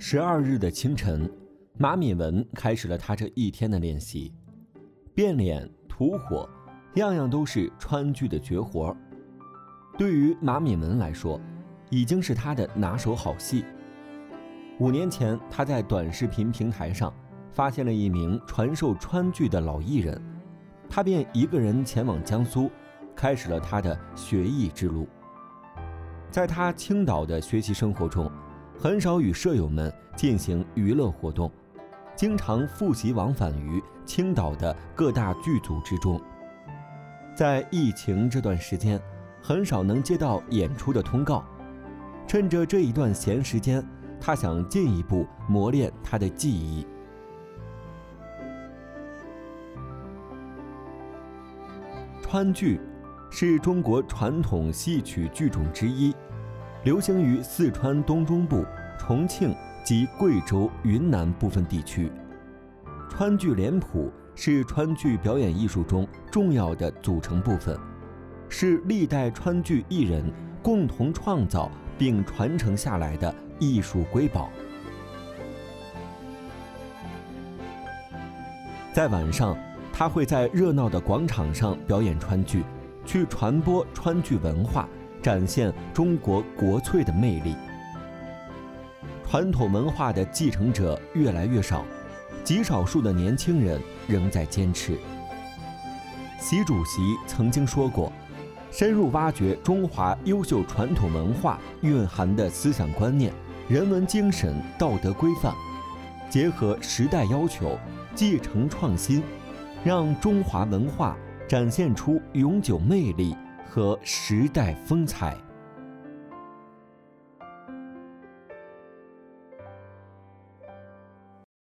12日的清晨，马敏文开始了他这一天的练习。变脸、吐火，样样都是川剧的绝活。对于马敏文来说，已经是他的拿手好戏。5年前，他在短视频平台上发现了一名传授川剧的老艺人，他便一个人前往江苏，开始了他的学艺之路。在他青岛的学习生活中，很少与舍友们进行娱乐活动，经常复习往返于青岛的各大剧组之中。在疫情这段时间，很少能接到演出的通告，趁着这一段闲时间，他想进一步磨练他的技艺。川剧是中国传统戏曲剧种之一，流行于四川东中部、重庆及贵州、云南部分地区。川剧脸谱是川剧表演艺术中重要的组成部分，是历代川剧艺人共同创造并传承下来的艺术瑰宝。在晚上，他会在热闹的广场上表演川剧，去传播川剧文化，展现中国国粹的魅力。传统文化的继承者越来越少，极少数的年轻人仍在坚持。习主席曾经说过，深入挖掘中华优秀传统文化蕴含的思想观念、人文精神、道德规范，结合时代要求，继承创新，让中华文化展现出永久魅力和时代风采。